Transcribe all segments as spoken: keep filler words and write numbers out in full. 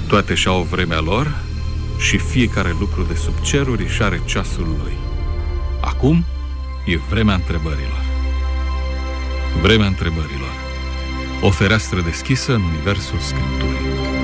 Toate și-au vremea lor și fiecare lucru de sub ceruri își are ceasul lui. Acum e vremea întrebărilor. Vremea întrebărilor. O fereastră deschisă în universul Scripturii.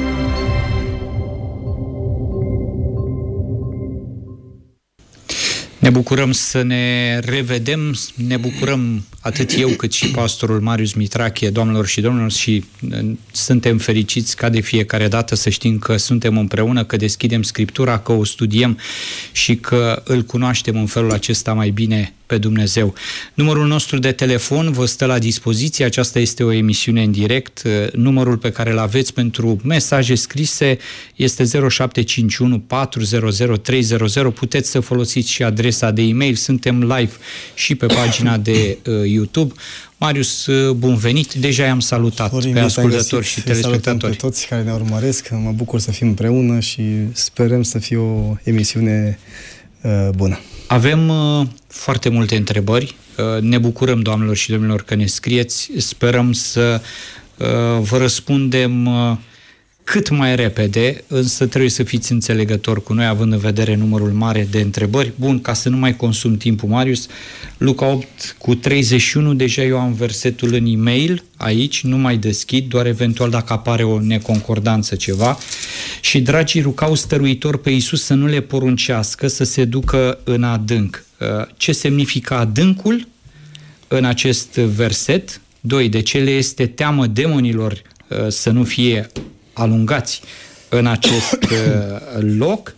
Ne bucurăm să ne revedem, ne bucurăm atât eu cât și pastorul Marius Mitrache, doamnelor și domnilor, și suntem fericiți ca de fiecare dată să știm că suntem împreună, că deschidem Scriptura, că o studiem și că îl cunoaștem în felul acesta mai bine pe Dumnezeu. Numărul nostru de telefon vă stă la dispoziție, aceasta este o emisiune în direct. Numărul pe care îl aveți pentru mesaje scrise este zero șapte cinci unu patru zero zero trei zero zero. Puteți să folosiți și adresa de e-mail. Suntem live și pe pagina de uh, YouTube. Marius, bun venit! Deja i-am salutat Florin, pe ascultători și telespectatori. Pe toți care ne urmăresc, mă bucur să fim împreună și sperăm să fie o emisiune uh, bună. Avem uh, foarte multe întrebări. Uh, ne bucurăm, doamnelor și domnilor, că ne scrieți. Sperăm să uh, vă răspundem uh, cât mai repede, însă trebuie să fiți înțelegători cu noi, având în vedere numărul mare de întrebări. Bun, ca să nu mai consum timpul, Marius, Luca opt cu treizeci și unu, deja eu am versetul în e-mail aici, nu mai deschid, doar eventual dacă apare o neconcordanță ceva. Și dragii rucau stăruitor pe Iisus să nu le poruncească să se ducă în adânc. Ce semnifică adâncul în acest verset? Doi, de ce le este teamă demonilor să nu fie alungați în acest loc?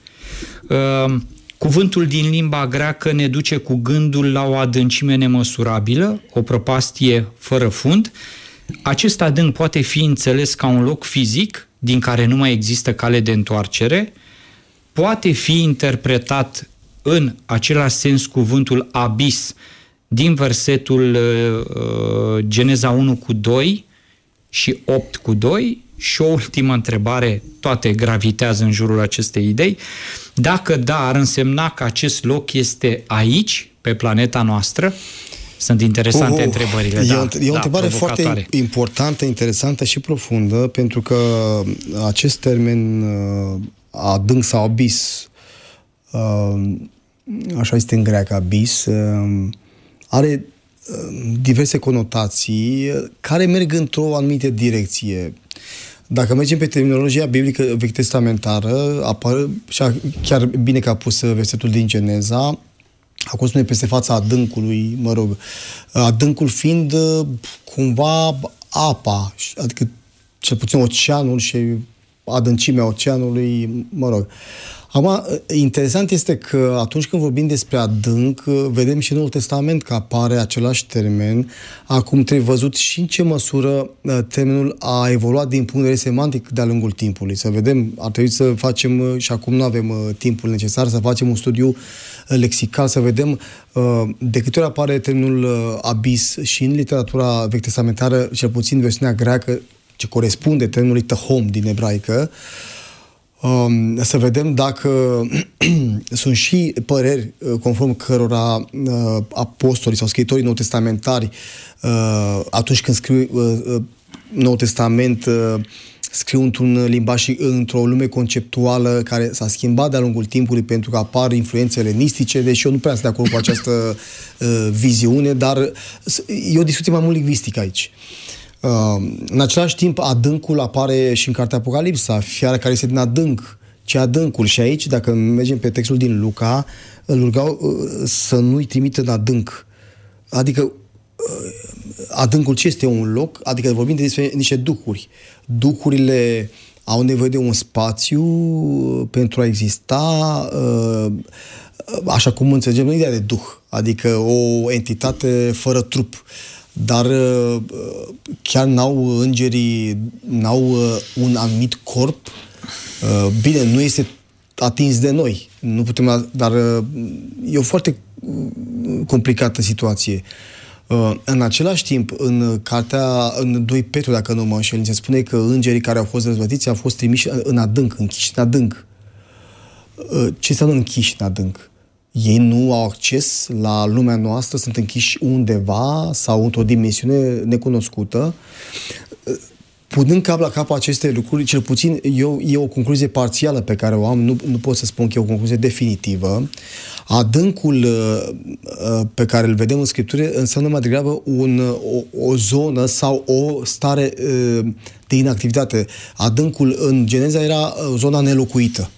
Cuvântul din limba greacă ne duce cu gândul la o adâncime nemăsurabilă, o prăpastie fără fund. Acest adânc poate fi înțeles ca un loc fizic din care nu mai există cale de întoarcere, poate fi interpretat în același sens cuvântul abis din versetul uh, Geneza unu cu doi și opt cu doi. Și o ultimă întrebare, toate gravitează în jurul acestei idei. Dacă da, ar însemna că acest loc este aici, pe planeta noastră? Sunt interesante uh, întrebările. E, da, o, e o da, întrebare foarte importantă, interesantă și profundă, pentru că acest termen adânc sau abis, așa este în greacă, abis, are diverse conotații care merg într-o anumită direcție. Dacă mergem pe terminologia biblică vechi testamentară, apare, și chiar bine că a pus versetul din Geneza, acum spune peste fața adâncului, mă rog, adâncul fiind cumva apa, adică cel puțin oceanul și adâncimea oceanului, mă rog. Acum, interesant este că atunci când vorbim despre adânc, vedem și în Noul Testament că apare același termen. Acum trebuie văzut și în ce măsură termenul a evoluat din punct de vedere semantic de-a lungul timpului. Să vedem, ar trebui să facem, și acum nu avem timpul necesar, să facem un studiu lexical, să vedem de câte ori apare termenul abis și în literatura vechi testamentară, cel puțin versiunea greacă, ce corespunde termenului tăhom din ebraică, Um, să vedem dacă sunt și păreri conform cărora uh, apostolii sau scriitorii nou-testamentari uh, atunci când scriu uh, Nou Testament uh, scriu într-un limbaj și într-o lume conceptuală care s-a schimbat de-a lungul timpului pentru că apar influențe elenistice, deși eu nu prea sunt de acord cu această uh, viziune, dar e o discuție mai mult lingvistică aici. Uh, în același timp, adâncul apare și în cartea Apocalipsa, fiara care este din adânc, ce adâncul. Și aici, dacă mergem pe textul din Luca, îl rugau uh, să nu-i trimită în adânc. Adică, uh, adâncul ce este un loc? Adică vorbim despre niște duhuri. Duhurile au nevoie de un spațiu pentru a exista, uh, așa cum înțelegem ideea de duh, adică o entitate fără trup. Dar chiar n-au îngerii, n-au un anumit corp. Bine, nu este atins de noi. Nu putem, dar e o foarte complicată situație. În același timp, în cartea, în doi Petru, dacă nu mă înșel, se spune că îngerii care au fost răzvătiți au fost trimiși în adânc, închiși în adânc. Ce înseamnă închiși în adânc? Ei nu au acces la lumea noastră, sunt închiși undeva sau într-o dimensiune necunoscută. punând cap la cap aceste lucruri, cel puțin eu, e o concluzie parțială pe care o am, nu, nu pot să spun că e o concluzie definitivă. Adâncul uh, pe care îl vedem în Scriptură înseamnă mai degrabă un, o, o zonă sau o stare uh, de inactivitate. Adâncul în Geneza era zona nelocuită.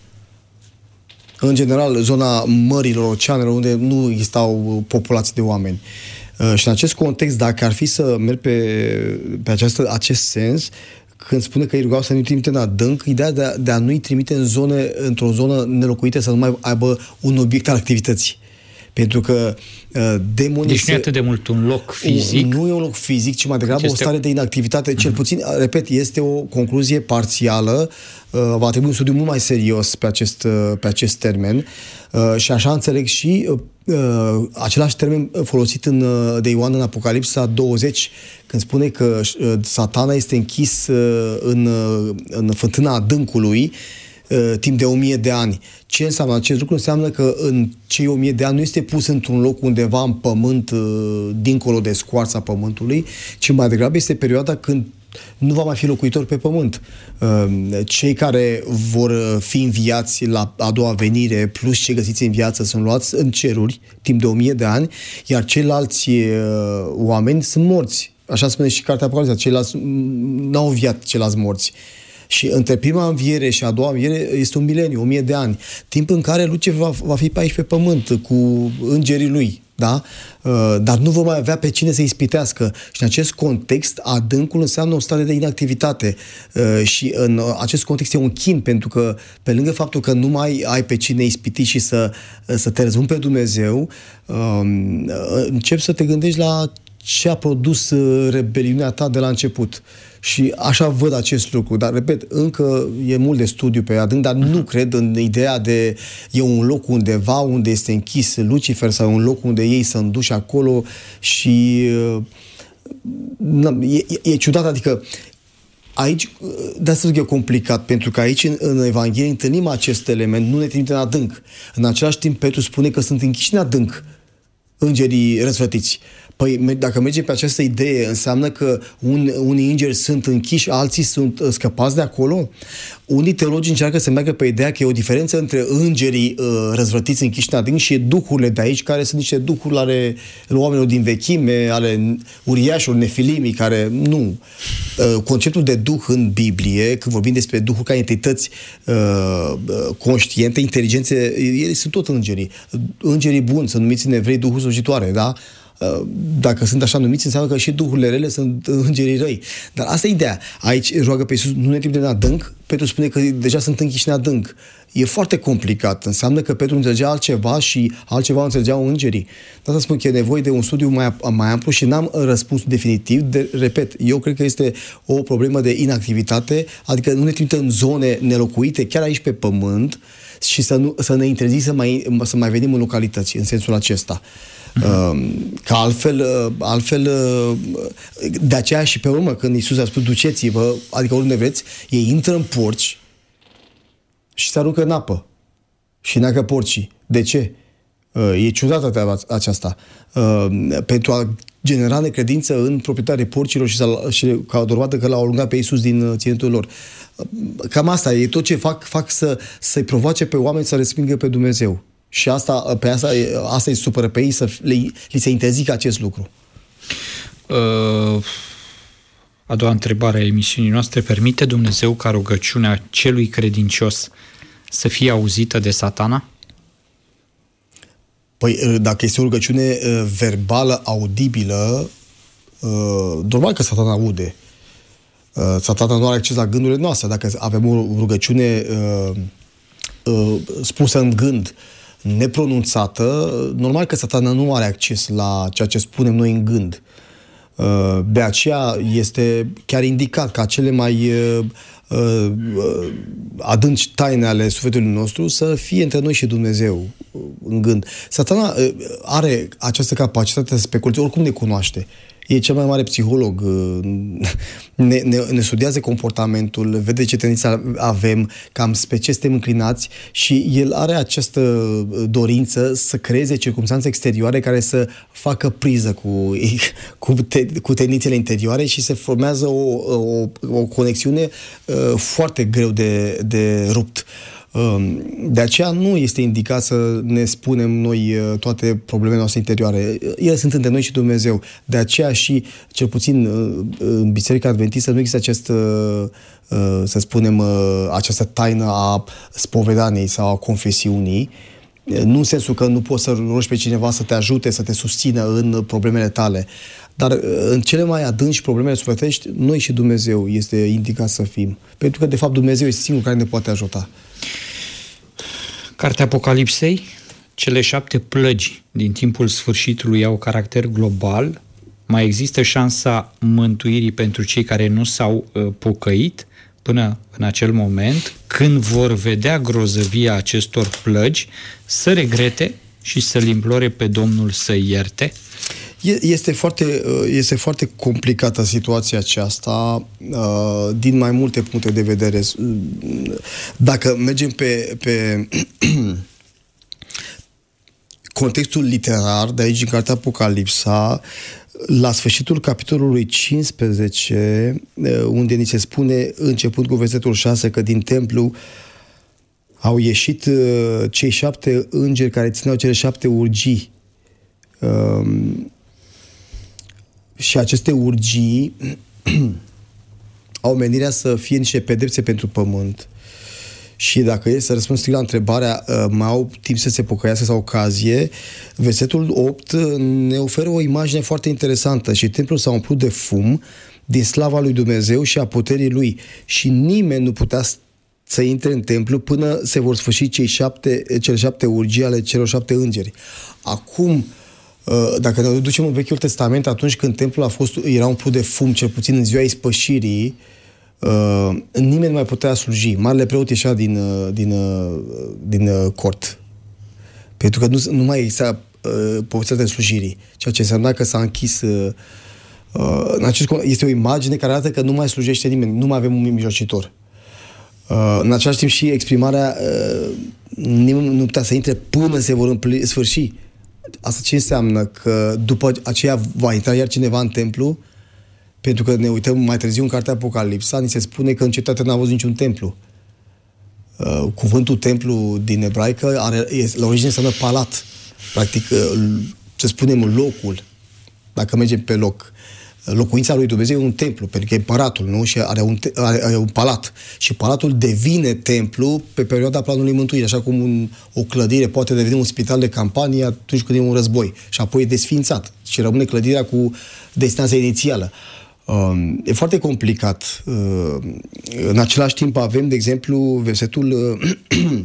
În general, zona mărilor, oceanelor, unde nu existau populații de oameni. Uh, și în acest context, dacă ar fi să merg pe, pe această, acest sens, când spune că îi rugau să nu-i trimite în adânc, ideea de a, de a nu-i trimite în zone, într-o zonă nelocuită, să nu mai aibă un obiect al activității. Pentru că uh, demonii... Deci nu e atât de mult un loc fizic. Nu e un loc fizic, ci mai degrabă este... o stare de inactivitate. Cel puțin, repet, este o concluzie parțială. Uh, va trebui un studiu mult mai serios pe acest, uh, pe acest termen. Uh, și așa înțeleg și uh, același termen folosit în, uh, de Ioan în Apocalipsa douăzeci, când spune că uh, Satana este închis uh, în, uh, în fântâna adâncului uh, timp de o mie de ani. Ce înseamnă acest lucru? Înseamnă că în cei o mie de ani nu este pus într-un loc undeva în pământ, uh, dincolo de scoarța pământului, ci mai degrabă este perioada când nu va mai fi locuitor pe pământ. Cei care vor fi înviați la a doua venire, plus cei găsiți în viață, sunt luați în ceruri timp de o mie de ani, iar ceilalți oameni sunt morți. Așa spune și Cartea Apocalipsa, ceilalți n-au înviat ceilalți morți. Și între prima înviere și a doua înviere este un mileniu, o mie de ani. Timp în care Lucifer va, va fi pe aici pe pământ, cu îngerii lui. Da? Dar nu vor mai avea pe cine să ispitească. Și în acest context, adâncul înseamnă o stare de inactivitate. Și în acest context e un chin, pentru că pe lângă faptul că nu mai ai pe cine ispiti și să, să te răzbuni pe Dumnezeu, începi să te gândești la ce a produs rebeliunea ta de la început. Și așa văd acest lucru. Dar, repet, încă e mult de studiu pe adânc, dar nu cred în ideea de e un loc undeva unde este închis Lucifer sau un loc unde ei sunt duși acolo și e, e, e ciudat, adică aici, de asta e complicat, pentru că aici în, în Evanghelie întâlnim acest element, nu ne trimite în adânc. În același timp, Petru spune că sunt închiși în adânc îngerii răsvătiți. Păi, dacă mergem pe această idee, înseamnă că un, unii îngeri sunt închiși, alții sunt scăpați de acolo? Unii teologi încearcă să meargă pe ideea că e o diferență între îngerii uh, răzvrătiți închiși în adânc și duhurile de aici, care sunt niște duhuri ale oamenilor din vechime, ale uriașilor, nefilimii, care nu. Uh, conceptul de duh în Biblie, când vorbim despre duhuri ca entități uh, conștiente, inteligențe, ele sunt tot îngerii. Îngerii buni, sunt numiți în evrei duhuri slujitoare, da? Dacă sunt așa numiți, înseamnă că și duhurile rele sunt îngerii răi. Dar asta e ideea. Aici roagă pe Iisus, nu ne trimite în adânc. Petru spune că deja sunt închiși în adânc. E foarte complicat. Înseamnă că Petru înțelegea altceva și altceva înțelegeau îngerii. De asta spun că e nevoie de un studiu mai, mai amplu și n-am răspuns definitiv. De, repet, eu cred că este o problemă de inactivitate, adică nu ne trimite în zone nelocuite, chiar aici pe pământ, și să, nu, să ne interzic să mai, să mai venim în localități, în sensul acesta. Că altfel, altfel, de aceea și pe urmă, când Iisus a spus duceți-vă, adică oriunde vreți, ei intră în porci și se aruncă în apă și neacă porcii. De ce? E ciudată treaba aceasta. Pentru a genera necredință în proprietarii porcilor și, și ca dovadă că l-au alungat pe Iisus din ținutul lor. Cam asta e tot ce fac, fac să, să-i provoace pe oameni să respingă pe Dumnezeu. Și asta, pe asta, asta îi supără pe ei, să le, li se interzică acest lucru. Uh, a doua întrebare a emisiunii noastre: permite Dumnezeu ca rugăciunea celui credincios să fie auzită de Satana? Păi, dacă este o rugăciune verbală, audibilă, normal că Satana aude. Satana nu are acces la gândurile noastre. Dacă avem o rugăciune spusă în gând, nepronunțată, normal că Satana nu are acces la ceea ce spunem noi în gând. De aceea este chiar indicat ca cele mai adânci taine ale sufletului nostru să fie între noi și Dumnezeu în gând. Satana are această capacitate să speculeze, oricum ne cunoaște. e cel mai mare psiholog, ne, ne, ne studiază comportamentul, vede ce tendințe avem, cam spre ce suntem înclinați și el are această dorință să creeze circumstanțe exterioare care să facă priză cu, cu, te, cu tendințele interioare și se formează o, o, o conexiune uh, foarte greu de, de rupt. De aceea nu este indicat să ne spunem noi toate problemele noastre interioare. Ele sunt între noi și Dumnezeu. De aceea și, cel puțin în Biserica Adventistă, nu există acest, să spunem, această taină a spovedaniei sau a confesiunii. Nu în sensul că nu poți să rogi pe cineva să te ajute, să te susțină în problemele tale. Dar în cele mai adânci problemele sufletești, noi și Dumnezeu este indicat să fim. Pentru că, de fapt, Dumnezeu este singurul care ne poate ajuta. Cartea Apocalipsei, cele șapte plăgi din timpul sfârșitului au caracter global. Mai există șansa mântuirii pentru cei care nu s-au uh, pocăit până în acel moment, când vor vedea grozăvia acestor plăgi, să regrete și să-L implore pe Domnul să ierte? Este foarte, este foarte complicată situația aceasta din mai multe puncte de vedere. Dacă mergem pe, pe contextul literar, de aici în cartea Apocalipsa, la sfârșitul capitolului cincisprezece, unde ni se spune, începând cu versetul șase, că din templu au ieșit cei șapte îngeri care țineau cele șapte urgii. Și aceste urgii au menirea să fie niște pedepse pentru pământ. Și dacă e să răspund strict la întrebarea, mai au timp să se pocăiască sau ocazie, versetul opt ne oferă o imagine foarte interesantă. Și templul s-a umplut de fum din slava lui Dumnezeu și a puterii lui. Și nimeni nu putea să intre în templu până se vor sfârși cei șapte, cele șapte urgii ale celor șapte îngeri. Acum, dacă ne ducem în Vechiul Testament, atunci când templul a fost, era umplut de fum, cel puțin în ziua ispășirii, uh, nimeni nu mai putea sluji. Marele preot ieșea din, uh, din, uh, din uh, cort. Pentru că nu, nu mai exista uh, posibilitatea slujirii. Ceea ce înseamnă că s-a închis... Uh, uh, în acest, este o imagine care arată că nu mai slujește nimeni, nu mai avem un mijlocitor. Uh, în același timp și exprimarea uh, nimeni nu putea să intre până se vor împli, sfârși. Asta ce înseamnă? Că după aceea va intra iar cineva în templu? Pentru că ne uităm mai târziu în cartea Apocalipsa, ni se spune că în cetate n-a văzut niciun templu. Uh, cuvântul templu din ebraică are, la origine înseamnă palat. Practic, uh, să spunem locul, dacă mergem pe loc. Locuința lui Dumnezeu e un templu, pentru că e împăratul, nu? Și are un, te- are, are un palat. Și palatul devine templu pe perioada planului mântuirii, așa cum un, o clădire poate deveni un spital de campanie atunci când e un război. Și apoi e desfințat și rămâne clădirea cu destinația inițială. Uh, e foarte complicat. Uh, în același timp avem, de exemplu, versetul uh,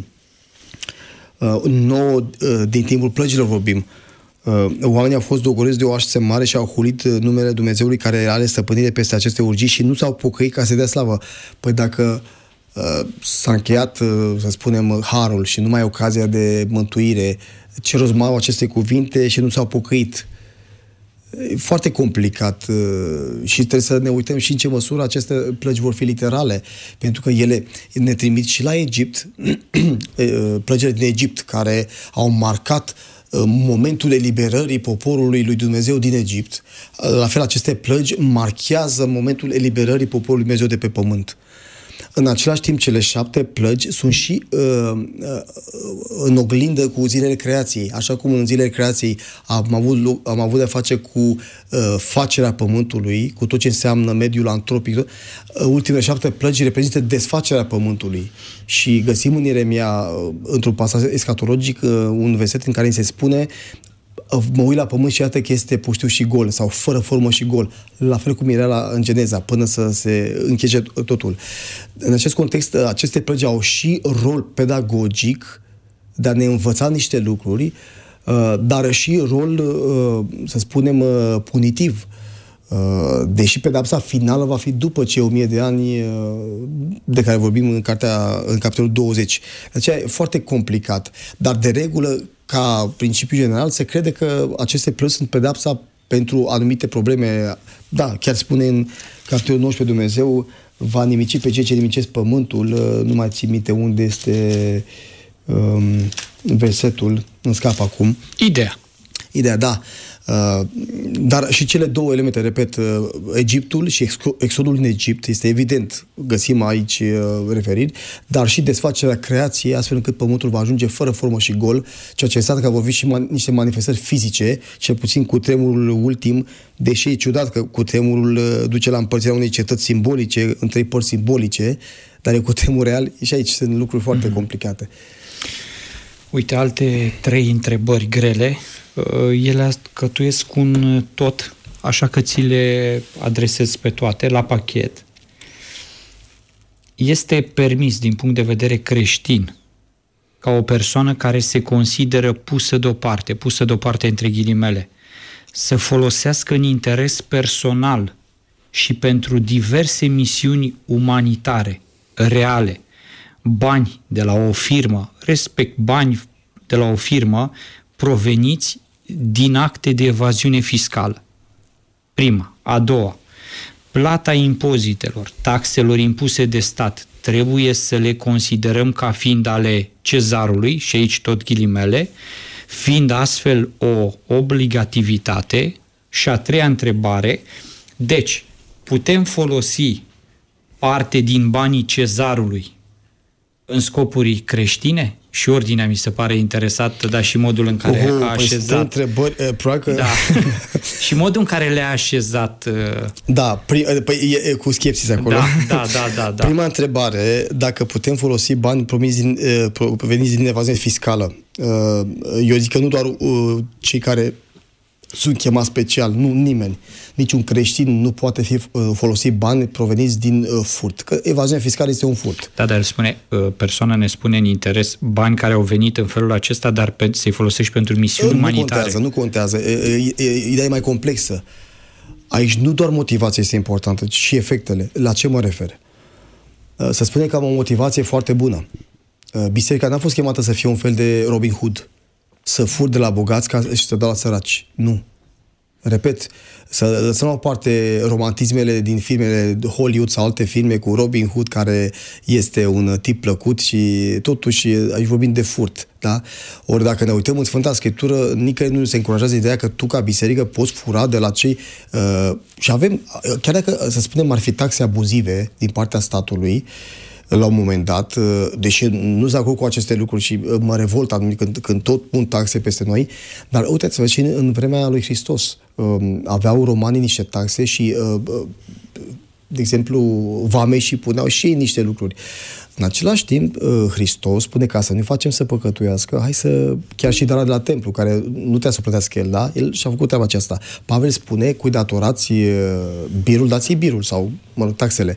uh, nouă uh, din timpul plăgilor vorbim. Uh, oamenii au fost dogorâți de o așteptă mare și au hulit numele Dumnezeului care are stăpânire peste aceste urgii și nu s-au pocăit ca să dea slavă. Păi dacă uh, s-a încheiat, uh, să spunem, harul și nu mai e ocazia de mântuire, ce rost mai au aceste cuvinte și nu s-au pocăit? E foarte complicat uh, și trebuie să ne uităm și în ce măsură aceste plăgi vor fi literale, pentru că ele ne trimit și la Egipt, plăgile din Egipt care au marcat momentul eliberării poporului lui Dumnezeu din Egipt. La fel, aceste plăgi marchează momentul eliberării poporului Dumnezeu de pe pământ. În același timp, cele șapte plăgi sunt și uh, uh, în oglindă cu zilele creației. Așa cum în zilele creației am avut, am avut de-a face cu uh, facerea pământului, cu tot ce înseamnă mediul antropic. Uh, ultimele șapte plăgi reprezintă desfacerea pământului. Și găsim în Ieremia, uh, într-un pasaj escatologic, uh, un verset în care se spune: mă uit la pământ și iată că este pustiu și gol, sau fără formă și gol, la fel cum era la, în Geneza, până să se încheie totul. În acest context, aceste plăgi au și rol pedagogic de a ne învăța niște lucruri, dar și rol, să spunem, punitiv. Deși pedapsa finală va fi după cei o mie de ani de care vorbim în, cartea, în capitolul douăzeci. De aceea e foarte complicat. Dar de regulă, ca principiu general, se crede că aceste plăgi sunt pedapsa pentru anumite probleme. Da, chiar spune în capitolul nouăsprezece Dumnezeu va nimici pe cei ce nimicesc pământul, nu mai țin minte unde este um, versetul, îmi scap acum. Ideea. Ideea, da. Uh, dar și cele două elemente, repet, uh, Egiptul și exodul în Egipt, este evident, găsim aici uh, referiri, dar și desfacerea creației, astfel încât pământul va ajunge fără formă și gol, ceea ce înseamnă că vor fi și man- niște manifestări fizice, cel puțin cu tremurul ultim, deși e ciudat că cu tremurul uh, duce la împărțirea unei cetăți simbolice, în trei părți simbolice, dar e cu tremur real și aici sunt lucruri foarte mm-hmm. complicate. Uite, alte trei întrebări grele. Ele alcătuiesc un tot, așa că ți le adresez pe toate, la pachet. Este permis, din punct de vedere creștin, ca o persoană care se consideră pusă deoparte, pusă deoparte între ghilimele, să folosească în interes personal și pentru diverse misiuni umanitare, reale, bani de la o firmă, respect bani de la o firmă, proveniți din acte de evaziune fiscală. Prima. A doua. Plata impozitelor, taxelor impuse de stat, trebuie să le considerăm ca fiind ale cezarului, și aici tot ghilimele, fiind astfel o obligativitate. Și a treia întrebare, deci, putem folosi parte din banii cezarului în scopuri creștine? Și ordinea mi se pare interesată, dar și modul în care uh, a așezat. Întrebări, uh, probabil că... Da. Și modul în care le-a așezat. Uh... Da, prim, păi, e, e cu schepsis acolo. Da, da, da, da, da. Prima întrebare, dacă putem folosi bani proveniți din, uh, proveniți din evaziune fiscală. Uh, eu zic că nu doar uh, cei care sunt chemați special, nu nimeni. Niciun creștin nu poate fi uh, folosit bani proveniți din uh, furt. Că evaziunea fiscală este un furt. Da, dar spune, uh, persoana ne spune în interes bani care au venit în felul acesta, dar pe, să-i folosești pentru misiuni uh, umanitare. Nu contează, nu contează. E, e, e, ideea e mai complexă. Aici nu doar motivația este importantă, ci și efectele. La ce mă refer? Uh, să spunem că am o motivație foarte bună. Uh, biserica n-a fost chemată să fie un fel de Robin Hood. Să fur de la bogați ca și să dau la săraci. Nu. Repet, să lăsăm la o parte romantismele din filmele Hollywood sau alte filme cu Robin Hood, care este un tip plăcut și totuși aici vorbim de furt. Da? Ori dacă ne uităm în Sfânta Scriptură, nicăieri nu se încurajează ideea că tu ca biserică poți fura de la cei... Uh, și avem, chiar dacă, să spunem, ar fi taxe abuzive din partea statului, la un moment dat, deși nu sunt de acord cu aceste lucruri și mă revolt când, când tot pun taxe peste noi, dar uitați-vă și în vremea lui Hristos aveau romanii niște taxe și, de exemplu, vameșii puneau și ei niște lucruri. În același timp, Hristos spune ca să nu facem să păcătuiască, hai să, chiar și darea de la templu, care nu trebuie să plătească el, da? El și-a făcut treaba aceasta. Pavel spune, cui datorați birul, dați-i birul sau, mă rog, taxele.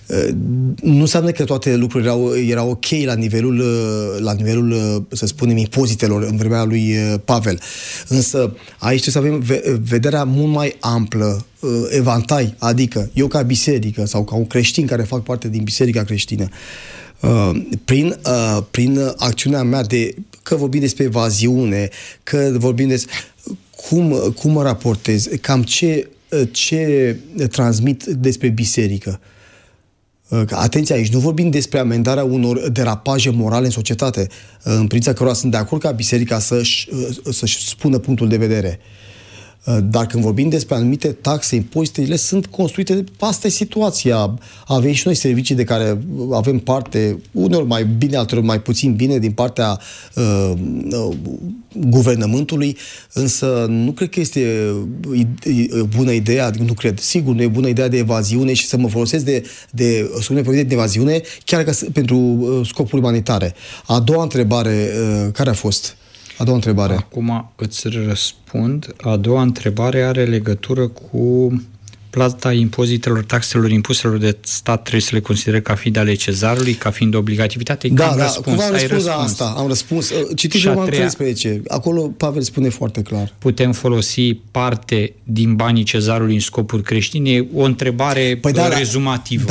Nu înseamnă că toate lucrurile erau, erau ok la nivelul, la nivelul, să spunem, impozitelor în vremea lui Pavel. Însă, aici trebuie să avem vederea mult mai amplă, evantai, adică eu ca biserică sau ca un creștin care fac parte din biserica creștină, prin, prin acțiunea mea de, că vorbim despre evaziune, că vorbim despre cum, cum mă raportez, cam ce, ce transmit despre biserică. Atenție aici, nu vorbim despre amendarea unor derapaje morale în societate, în privința cărora sunt de acord ca biserica să-și, să-și spună punctul de vedere. Dar când vorbim despre anumite taxe, impozitele sunt construite, asta e situația. Avem și noi servicii de care avem parte, uneori mai bine, alteori mai puțin bine, din partea uh, uh, guvernământului, însă nu cred că este bună ideea, nu cred, sigur nu e bună ideea de evaziune și să mă folosesc de, de sume de evaziune, chiar că pentru uh, scopuri umanitare. A doua întrebare, uh, care a fost? A doua întrebare. Acum îți răspund. A doua întrebare are legătură cu plata impozitelor, taxelor, impuselor de stat, trebuie să le considere ca fiind ale cezarului, ca fiind obligativitate. Da, am da, răspuns. cumva am răspuns, răspuns la asta. Am răspuns. Citiți Roman treisprezece. Acolo Pavel spune foarte clar. Putem folosi parte din banii cezarului în scopuri creștine? E o întrebare păi da, rezumativă. Da,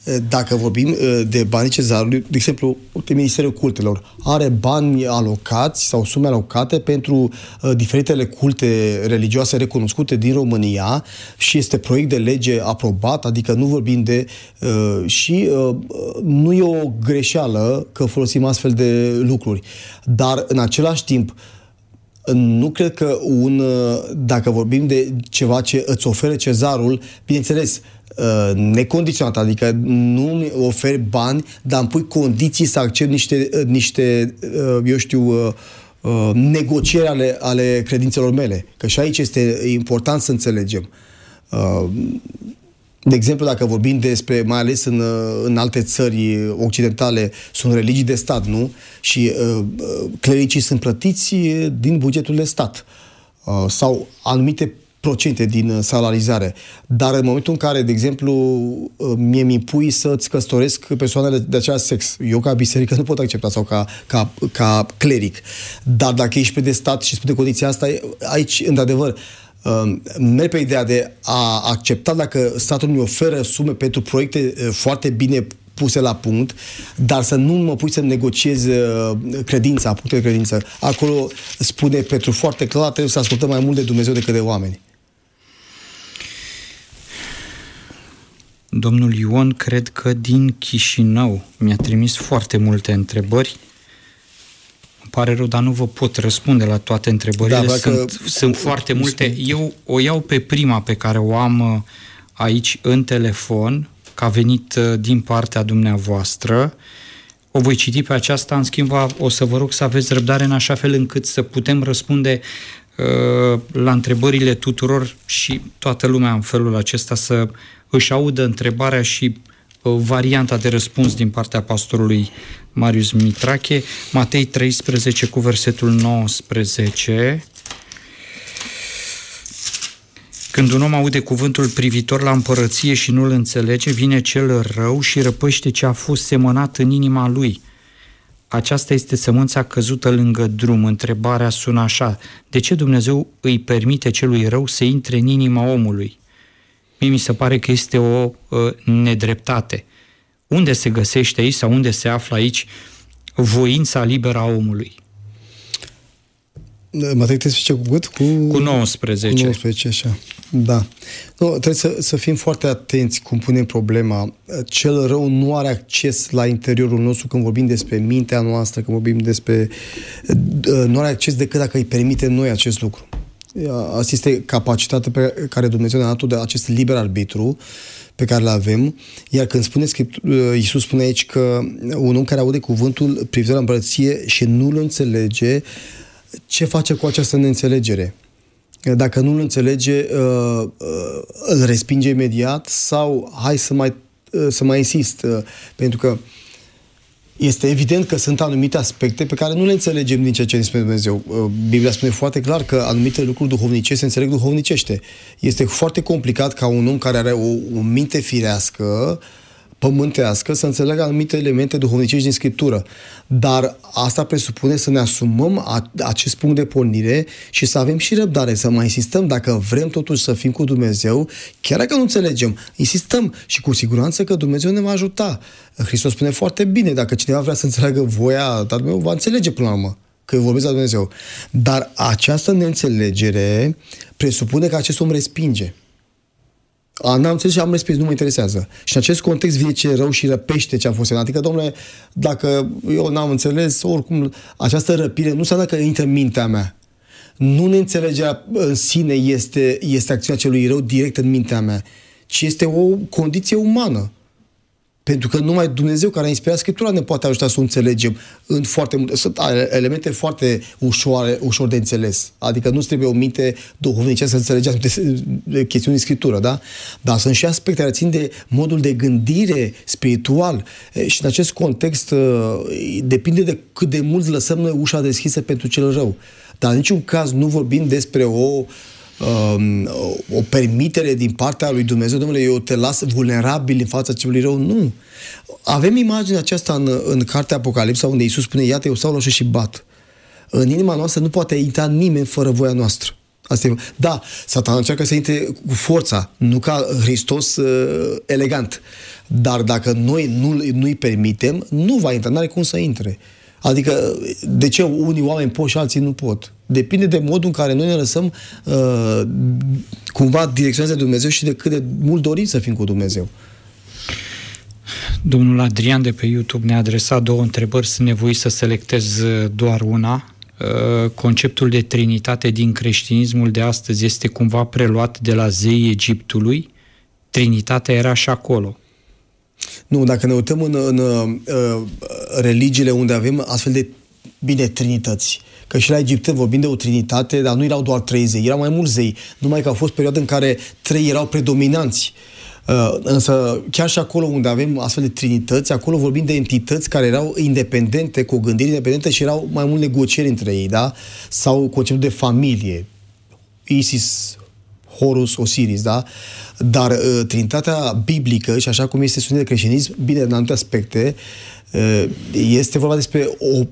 Dacă vorbim de banii cezarului, de exemplu, Ministerul Cultelor are bani alocați sau sume alocate pentru diferitele culte religioase recunoscute din România și este proiect de lege aprobat, adică nu vorbim de... și nu e o greșeală că folosim astfel de lucruri. Dar, în același timp, nu cred că un, dacă vorbim de ceva ce îți oferă cezarul, bineînțeles, necondiționat, adică nu îmi oferi bani, dar îmi pui condiții să accept niște, niște eu știu, negocieri ale, ale credințelor mele. Că și aici este important să înțelegem. De exemplu, dacă vorbim despre, mai ales în, în alte țări occidentale, sunt religii de stat, nu? Și uh, clericii sunt plătiți din bugetul de stat. Uh, sau anumite procente din salarizare. Dar în momentul în care, de exemplu, mie mi impui să-ți căsătoresc persoanele de același sex, eu ca biserică nu pot accepta, sau ca, ca, ca cleric. Dar dacă ești pe de stat și spune condiția asta, aici, într-adevăr, merg pe ideea de a accepta dacă statul mi oferă sume pentru proiecte foarte bine puse la punct, dar să nu mă pui să negociez credința, punctul de credință. Acolo spune Petru foarte clar, trebuie să ascultăm mai mult de Dumnezeu decât de oameni. Domnul Ion, cred că din Chișinău, mi-a trimis foarte multe întrebări. Îmi pare rău, dar nu vă pot răspunde la toate întrebările. Da, sunt, că... sunt foarte multe. Eu o iau pe prima pe care o am aici în telefon, că a venit din partea dumneavoastră. O voi citi pe aceasta, în schimb o să vă rog să aveți răbdare în așa fel încât să putem răspunde uh, la întrebările tuturor și toată lumea în felul acesta să își audă întrebarea și uh, varianta de răspuns din partea pastorului Marius Mitrache. Matei treisprezece cu versetul nouăsprezece. Când un om aude cuvântul privitor la împărăție și nu-l înțelege, vine cel rău și răpăște ce a fost semănat în inima lui. Aceasta este sămânța căzută lângă drum. Întrebarea sună așa: de ce Dumnezeu îi permite celui rău să intre în inima omului? Mie mi se pare că este o uh, nedreptate. Unde se găsește aici sau unde se află aici voința liberă a omului? Matei treisprezece cu cât? Cu, cu nouăsprezece. Cu nouăsprezece, așa. Da. Nu, trebuie să, să fim foarte atenți cum punem problema. Cel rău nu are acces la interiorul nostru când vorbim despre mintea noastră, când vorbim despre... Nu are acces decât dacă îi permitem noi acest lucru. Asta este capacitatea pe care Dumnezeu ne-a dat de acest liber arbitru pe care îl avem. Iar când spune Iisus spune aici că un om care aude cuvântul privitor la împărăție și nu-l înțelege, ce face cu această neînțelegere? Dacă nu-l înțelege, îl respinge imediat sau hai să mai, să mai insist? Pentru că este evident că sunt anumite aspecte pe care nu le înțelegem din ceea ce ne spune Dumnezeu. Biblia spune foarte clar că anumite lucruri duhovnicești se înțeleg duhovnicește. Este foarte complicat ca un om care are o, o minte firească, pământească, să înțeleagă anumite elemente duhovnicești din Scriptură. Dar asta presupune să ne asumăm a, acest punct de pornire și să avem și răbdare, să mai insistăm dacă vrem totuși să fim cu Dumnezeu, chiar dacă nu înțelegem, insistăm și cu siguranță că Dumnezeu ne va ajuta. Hristos spune foarte bine, dacă cineva vrea să înțeleagă voia Tatălui meu, va înțelege până la urmă că vorbesc la Dumnezeu. Dar această neînțelegere presupune că acest om respinge. A, n-am înțeles și am respins, nu mă interesează. Și în acest context vine ce rău și răpește ce a fost semnat. Adică, domnule, dacă eu n-am înțeles, oricum, această răpire nu înseamnă că intră în mintea mea. Nu neînțelegerea în sine este, este acțiunea celui rău direct în mintea mea, ci este o condiție umană. Pentru că numai Dumnezeu care a inspirat Scriptura ne poate ajuta să o înțelegem în foarte multe... Sunt elemente foarte ușoare, ușor de înțeles. Adică nu trebuie o minte duhovnicească să înțelegeți chestiuni în Scriptură, da? Dar sunt și aspecte care țin de modul de gândire spiritual. Și în acest context depinde de cât de mult lăsăm noi ușa deschisă pentru cel rău. Dar în niciun caz nu vorbim despre o... Um, o permitere din partea lui Dumnezeu, domnule, eu te las vulnerabil în fața celui rău. Nu. Avem imaginea aceasta în, în cartea Apocalipsa, unde Iisus spune, iată, eu stau la ușă și bat. În inima noastră nu poate intra nimeni fără voia noastră. Asta e, da, Satan încearcă să intre cu forța, nu ca Hristos uh, elegant. Dar dacă noi nu, nu-i permitem, nu va intra, n-are cum să intre. Adică, de ce unii oameni pot și alții nu pot? Depinde de modul în care noi ne lăsăm uh, cumva direcționați de Dumnezeu și de cât de mult dorim să fim cu Dumnezeu. Domnul Adrian de pe YouTube ne-a adresat două întrebări, sunt nevoit să selectez doar una. Conceptul de trinitate din creștinismul de astăzi este cumva preluat de la zeii Egiptului? Trinitatea era și acolo. Nu, dacă ne uităm în, în uh, religiile unde avem astfel de, bine, trinități, că și la egipteni vorbim de o trinitate, dar nu erau doar trei zei, erau mai mulți zei, numai că a fost perioada în care trei erau predominanți. Uh, însă chiar și acolo unde avem astfel de trinități, acolo vorbim de entități care erau independente, cu o gândire independentă și erau mai mult negocieri între ei, da? Sau conceptul de familie, Isis, Horus, Osiris, da? Dar uh, trinitatea biblică, și așa cum este susținută de creștinism, bine, în anumite aspecte, uh, este vorba despre o,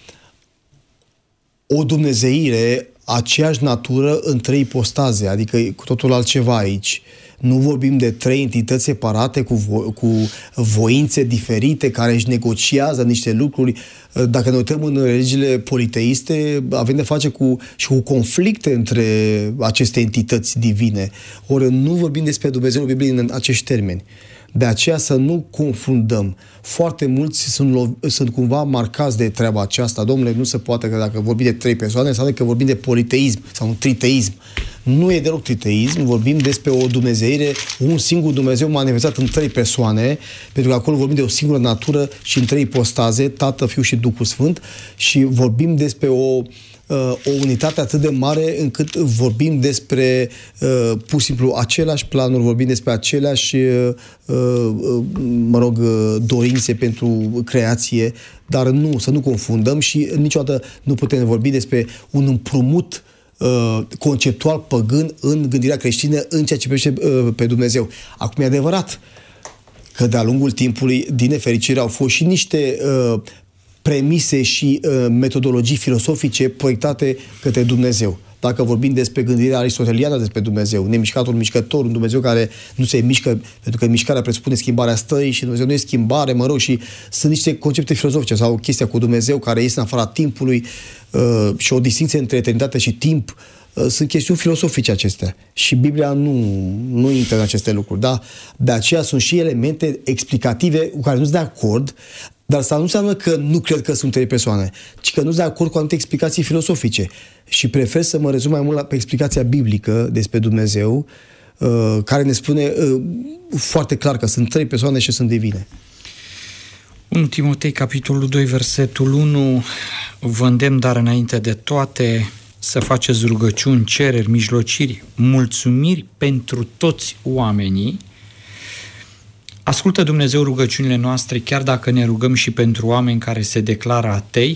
o dumnezeire, aceeași natură în trei ipostaze, adică cu totul altceva aici. Nu vorbim de trei entități separate cu, vo- cu voințe diferite care își negociază niște lucruri. Dacă ne uităm în religiile politeiste, avem de face cu, și cu conflicte între aceste entități divine. Ori nu vorbim despre Dumnezeul Bibliei în acești termeni. De aceea să nu confundăm. Foarte mulți sunt, sunt cumva marcați de treaba aceasta. Domnule, nu se poate că dacă vorbim de trei persoane, înseamnă că vorbim de politeism sau un triteism. Nu e deloc triteism, vorbim despre o dumnezeire, un singur Dumnezeu manifestat în trei persoane, pentru că acolo vorbim de o singură natură și în trei ipostaze, Tată, Fiul și Duhul Sfânt, și vorbim despre o o unitate atât de mare încât vorbim despre uh, pur și simplu aceleași planuri, vorbim despre aceleași uh, uh, mă rog, dorințe pentru creație, dar nu, să nu confundăm și niciodată nu putem vorbi despre un împrumut uh, conceptual păgân în gândirea creștină în ceea ce privește uh, pe Dumnezeu. Acum e adevărat că de-a lungul timpului, din nefericire, au fost și niște uh, premise și uh, metodologii filosofice proiectate către Dumnezeu. Dacă vorbim despre gândirea aristoteliană despre Dumnezeu, nemișcatul mișcător, un Dumnezeu care nu se mișcă, pentru că mișcarea presupune schimbarea stării și Dumnezeu nu e schimbare, mă rog, și sunt niște concepte filozofice sau chestia cu Dumnezeu care este în afara timpului uh, și o distinție între eternitate și timp. Uh, sunt chestiuni filosofice acestea și Biblia nu, nu intră în aceste lucruri. Da? De aceea sunt și elemente explicative cu care nu sunt de acord. Dar asta nu înseamnă că nu cred că sunt trei persoane, ci că nu sunt de acord cu anumite explicații filosofice. Și prefer să mă rezum mai mult la, pe explicația biblică despre Dumnezeu, uh, care ne spune uh, foarte clar că sunt trei persoane și sunt divine. unu Timotei, capitolul doi, versetul unu, vă îndemn, dar înainte de toate, să faceți rugăciuni, cereri, mijlociri, mulțumiri pentru toți oamenii. Ascultă Dumnezeu rugăciunile noastre, chiar dacă ne rugăm și pentru oameni care se declară atei?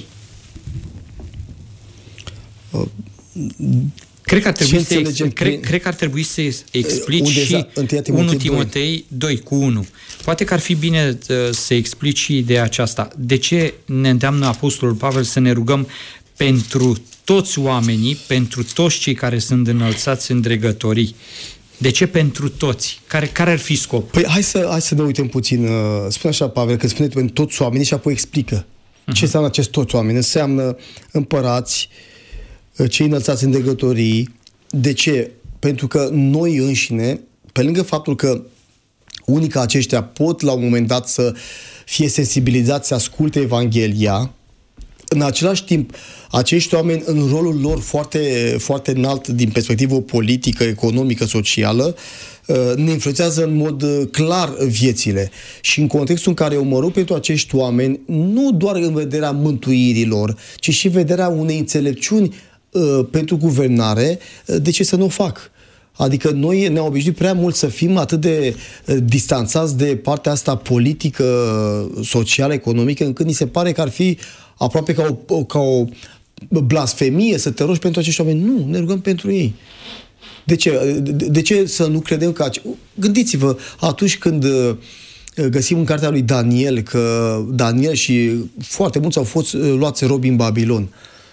Uh, cred, că ar trebui să ex... prin... cred, cred că ar trebui să explici și unu Timotei doi cu unu. Poate că ar fi bine să explici și ideea aceasta. De ce ne îndeamnă Apostolul Pavel să ne rugăm pentru toți oamenii, pentru toți cei care sunt înălțați în dregătorii? De ce pentru toți? Care, care ar fi scopul? Păi hai să, hai să ne uităm puțin. Spune așa, Pavel, că spune pentru toți oamenii și apoi explică. Uh-huh. Ce înseamnă acest toți oameni? Înseamnă împărați, cei înălțați în dregătorii. De ce? Pentru că noi înșine, pe lângă faptul că unii ca aceștia pot la un moment dat să fie sensibilizați, să asculte Evanghelia, în același timp, acești oameni, în rolul lor foarte, foarte înalt din perspectivă politică, economică, socială, ne influențează în mod clar viețile. Și în contextul în care eu mă rog pentru acești oameni, nu doar în vederea mântuirilor, ci și în vederea unei înțelepciuni uh, pentru guvernare, de ce să nu o fac? Adică noi ne-am obișnuit prea mult să fim atât de uh, distanțați de partea asta politică, socială, economică, încât ni se pare că ar fi aproape ca o, ca o blasfemie să te rogi pentru acești oameni. Nu, ne rugăm pentru ei. De ce? De, de ce să nu credem că... Gândiți-vă, atunci când găsim în cartea lui Daniel că Daniel și foarte mulți au fost luați robi în Babilon.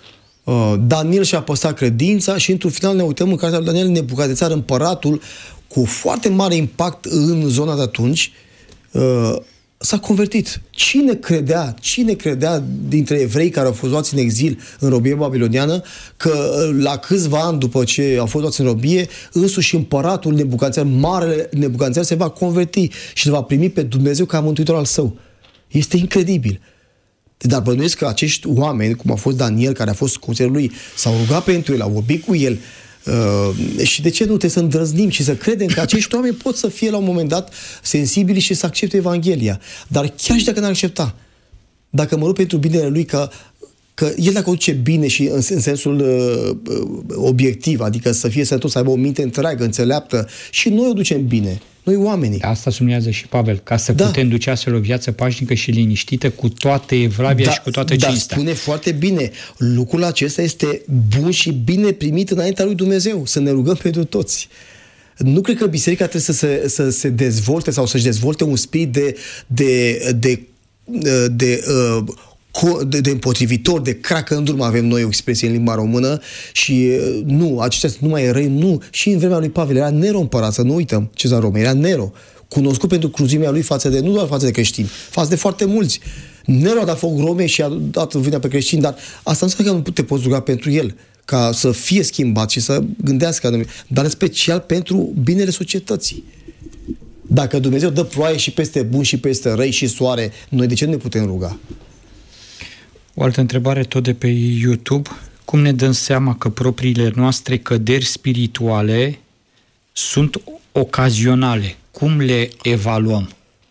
Daniel și-a păstrat credința și într-un final ne uităm în cartea lui Daniel, Nebucadețar, împăratul, cu foarte mare impact în zona de atunci, s-a convertit. Cine credea, cine credea dintre evrei care au fost luați în exil în robie babiloniană că la câțiva ani după ce au fost luați în robie, însuși împăratul Nebucadețar, marele Nebucadețar, se va converti și îl va primi pe Dumnezeu ca mântuitor al său. Este incredibil. Dar bănuiesc că acești oameni, cum a fost Daniel, care a fost consilierul lui, s-au rugat pentru el, au vorbit cu el. Uh, și de ce nu trebuie să îndrăznim și să credem că acești oameni pot să fie la un moment dat sensibili și să accepte Evanghelia. Dar chiar și dacă n-ar accepta, dacă mă rog pentru binele lui, că, că el dacă o duce bine și în, în sensul uh, obiectiv, adică să fie sănătos, să aibă o minte întreagă, înțeleaptă, și noi o ducem bine. Noi oamenii. Asta subliniază și Pavel, ca să da. putem duce astfel o viață pașnică și liniștită cu toată evlavia da, și cu toată da, cinstea. Spune foarte bine. Lucrul acesta este bun și bine primit înaintea lui Dumnezeu. Să ne rugăm pentru toți. Nu cred că biserica trebuie să se, să se dezvolte sau să-și dezvolte un spirit de de, de, de, de uh, De, de împotrivitor, de cracă în urmă, avem noi o expresie în limba română, și nu, aceștia sunt numai răi, nu. Și în vremea lui Pavel era Nero împărat, să nu uităm, Cezar Rome, era Nero, cunoscut pentru cruzimea lui față de, nu doar față de creștini, față de foarte mulți. Nero a dat foc Romei și a dat vina pe creștini, dar asta nu înseamnă că nu te poți ruga pentru el, ca să fie schimbat și să gândească, dar în special pentru binele societății. Dacă Dumnezeu dă ploaie și peste buni și peste răi și soare, noi de ce nu ne putem ruga? O altă întrebare tot de pe YouTube. Cum ne dăm seama că propriile noastre căderi spirituale sunt ocazionale? Cum le evaluăm?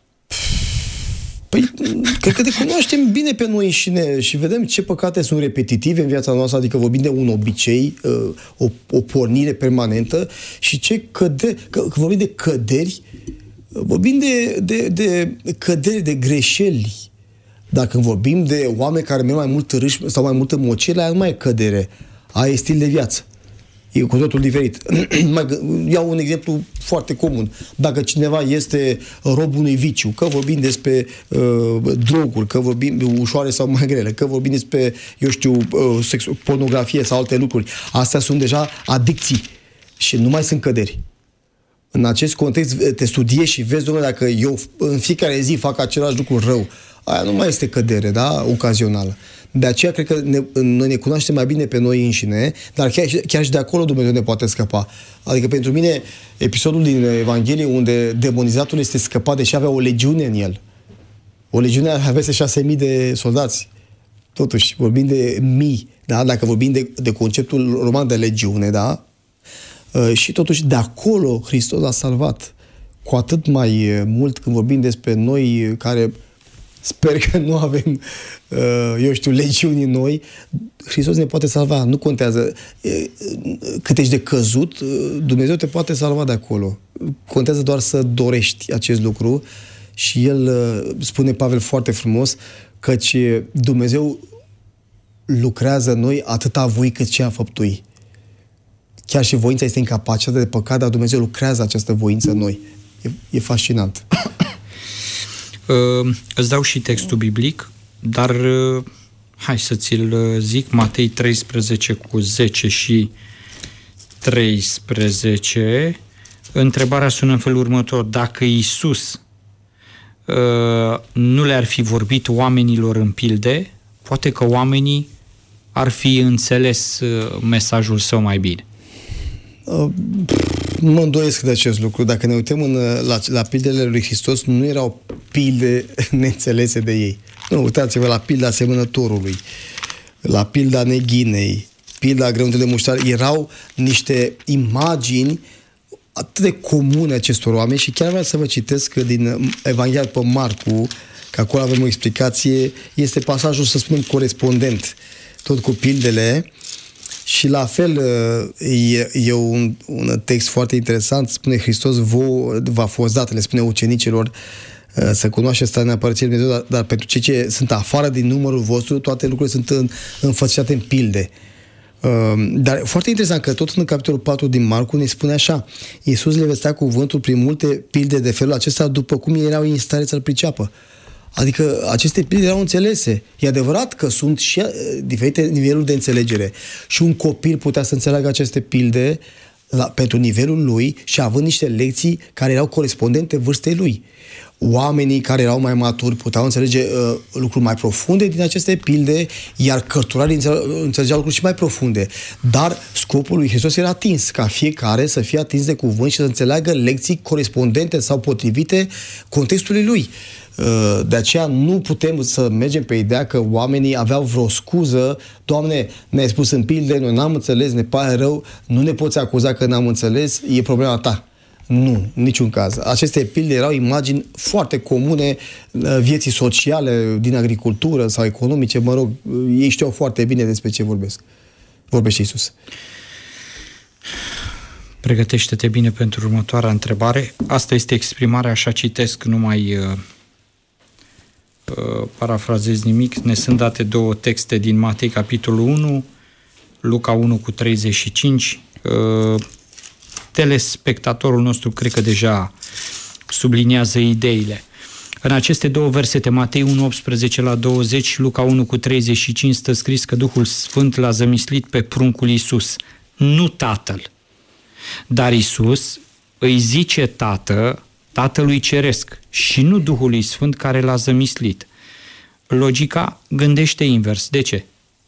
Păi, cred că ne cunoaștem bine pe noi și, ne, și vedem ce păcate sunt repetitive în viața noastră, adică vorbim de un obicei, o, o pornire permanentă, și ce căderi, că, că vorbim de căderi, vorbim de, de, de căderi, de greșeli. Dacă vorbim de oameni care merg mai mult râși sau mai multă mocire, aia nu mai e cădere, aia e stil de viață. E cu totul diferit. Iau un exemplu foarte comun. Dacă cineva este robul unui viciu, că vorbim despre uh, droguri, că vorbim ușoare sau mai grele, că vorbim despre, eu știu, uh, sex, pornografie sau alte lucruri, astea sunt deja adicții și nu mai sunt căderi. În acest context te studiezi și vezi, domnule, dacă eu în fiecare zi fac același lucru rău, aia nu mai este cădere, da? Ocazională. De aceea cred că ne, noi ne cunoaștem mai bine pe noi înșine, dar chiar, chiar și de acolo Dumnezeu ne poate scăpa. Adică pentru mine episodul din Evanghelie unde demonizatul este scăpat, deși avea o legiune în el. O legiune avea șase mii de soldați. Totuși, vorbim de mii, da? Dacă vorbim de, de conceptul roman de legiune, da? Uh, și totuși de acolo Hristos a salvat. Cu atât mai mult când vorbim despre noi care sper că nu avem, eu știu, legiuni în noi, Hristos ne poate salva. Nu contează cât ești de căzut, Dumnezeu te poate salva de acolo. Contează doar să dorești acest lucru și El spune, Pavel foarte frumos, căci Dumnezeu lucrează în noi atâta voi cât ce a făptui. Chiar și voința este incapacitată de păcat, dar Dumnezeu lucrează această voință în noi. E, e fascinant. Uh, îți dau și textul biblic, dar uh, hai să ți-l zic, Matei treisprezece cu zece și treisprezece. Întrebarea sună în felul următor: dacă Iisus uh, nu le-ar fi vorbit oamenilor în pilde, poate că oamenii ar fi înțeles uh, mesajul său mai bine. Uh, mă îndoiesc de acest lucru. Dacă ne uităm în, la, la pildele lui Hristos, nu erau pilde neînțelese de ei. Nu, uitați-vă la pilda asemănătorului, la pilda neghinei, pilda grăunte de muștar. Erau niște imagini atât de comune acestor oameni și chiar vreau să vă citesc din Evanghelia după Marcu, că acolo avem o explicație, este pasajul, să spunem, corespondent, tot cu pildele. Și la fel e, e un, un text foarte interesant, spune Hristos, v-a fost dat, le spune ucenicilor, să cunoașteți starea Împărăției Lui Dumnezeu, dar, dar pentru cei ce sunt afară din numărul vostru, toate lucrurile sunt în, înfățișate în pilde. Dar foarte interesant că tot în capitolul patru din Marcu ne spune așa: Iisus le vestea cuvântul prin multe pilde de felul acesta, după cum ei erau în stare să-l priceapă. Adică aceste pilde erau înțelese. E adevărat că sunt și diferite niveluri de înțelegere. Și un copil putea să înțeleagă aceste pilde la, pentru nivelul lui și având niște lecții care erau corespondente vârstei lui. Oamenii care erau mai maturi puteau înțelege uh, lucruri mai profunde din aceste pilde, iar cărturarii înțelegeau lucruri și mai profunde. Dar scopul lui Hristos era atins, ca fiecare să fie atins de cuvânt și să înțeleagă lecții corespondente sau potrivite contextului lui. Uh, de aceea nu putem să mergem pe ideea că oamenii aveau vreo scuză. Doamne, ne-ai spus în pilde, noi n-am înțeles, ne pare rău, nu ne poți acuza că n-am înțeles, e problema ta. Nu, în niciun caz. Aceste pilde erau imagini foarte comune vieții sociale, din agricultură sau economice, mă rog, ei știau foarte bine despre ce vorbesc. Vorbește Iisus. Pregătește-te bine pentru următoarea întrebare. Asta este exprimarea, așa citesc, nu mai uh, uh, parafrazez nimic. Ne sunt date două texte din Matei, capitolul unu, Luca unu cu treizeci și cinci. Uh, telespectatorul nostru cred că deja subliniază ideile. În aceste două versete, Matei unu, optsprezece la douăzeci și Luca unu cu treizeci și cinci, stă scris că Duhul Sfânt l-a zămislit pe pruncul Iisus, nu Tatăl. Dar Iisus îi zice Tată, Tatălui Ceresc, și nu Duhului Sfânt care l-a zămislit. Logica gândește invers. De ce?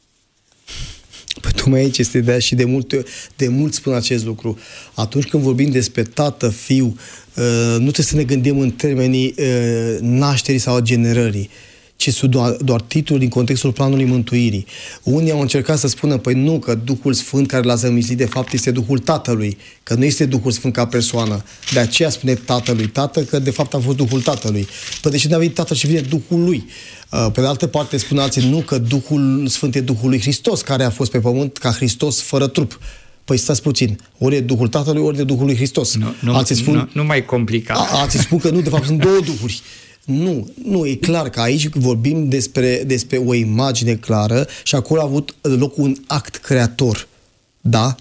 Păi tocmai aici este ideea și de mult, de mult spun acest lucru. Atunci când vorbim despre Tată, Fiu, nu trebuie să ne gândim în termenii nașterii sau generării, ci sunt doar, doar titluri din contextul planului mântuirii. Unii au încercat să spună, păi nu, că Duhul Sfânt care l-a zămislit de fapt este Duhul Tatălui, că nu este Duhul Sfânt ca persoană. De aceea spune Tatălui Tată, că de fapt a fost Duhul Tatălui. Păi de ce n-a venit Tatăl și vine Duhul lui? Pe de altă parte spun alții, nu, că Duhul Sfânt e Duhul lui Hristos, care a fost pe pământ ca Hristos fără trup. Păi stați puțin, ori e Duhul Tatălui, ori de Duhul lui Hristos. Nu, nu, alții spun, nu, nu mai complica. Alții spun că nu, de fapt sunt două Duhuri. Nu, nu, e clar că aici vorbim despre, despre o imagine clară și acolo a avut loc un act creator. Da?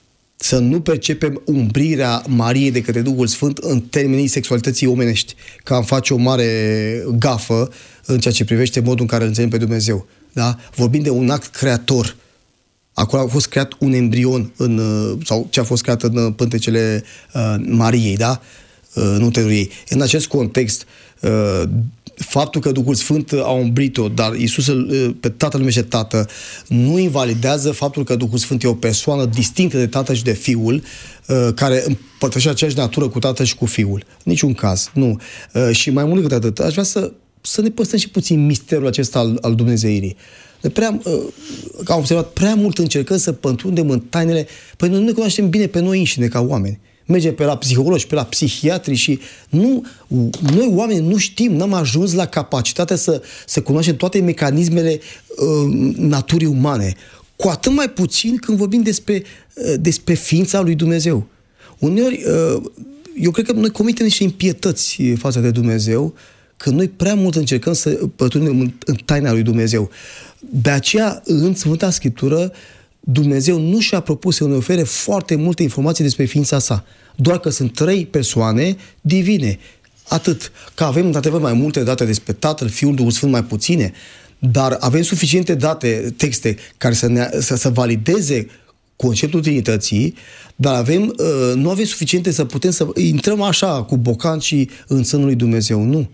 Să nu percepem umbrirea Mariei de către Duhul Sfânt în termenii sexualității omenești, că am face o mare gafă în ceea ce privește modul în care îl înțelegem pe Dumnezeu. Da? Vorbim de un act creator. Acolo a fost creat un embrion în, sau ce a fost creat în pântecele uh, Mariei, da? Uh, în uterul ei. În acest context, uh, faptul că Duhul Sfânt a umbrit-o, dar Iisus uh, pe Tatăl numește Tată, nu invalidează faptul că Duhul Sfânt e o persoană distinctă de Tatăl și de Fiul, uh, care împărtășește aceeași natură cu Tatăl și cu Fiul. În niciun caz, nu. Uh, și mai mult decât atât, aș vrea să, să ne păstrăm și puțin misterul acesta al, al Dumnezeirii. De prea, uh, am observat, prea mult încercăm să pătrundem în tainele, păi noi nu ne cunoaștem bine pe noi înșine ca oameni. Mergem pe la psihologi, pe la psihiatri și nu, noi oameni nu știm, n-am ajuns la capacitatea să, să cunoaștem toate mecanismele uh, naturii umane. Cu atât mai puțin când vorbim despre, uh, despre ființa lui Dumnezeu. Uneori, uh, eu cred că noi comitem niște impietăți față de Dumnezeu, că noi prea mult încercăm să pătrundem în, în taina lui Dumnezeu. De aceea, în Sfânta Scriptură, Dumnezeu nu și-a propus să ne ofere foarte multe informații despre ființa sa. Doar că sunt trei persoane divine. Atât. Că avem, într-adevăr, mai multe date despre Tatăl, Fiul, Duhul Sfânt, mai puține, dar avem suficiente date, texte, care să, ne, să, să valideze conceptul Trinității, dar avem, uh, nu avem suficiente să putem să intrăm așa, cu bocancii în sânul lui Dumnezeu. Nu.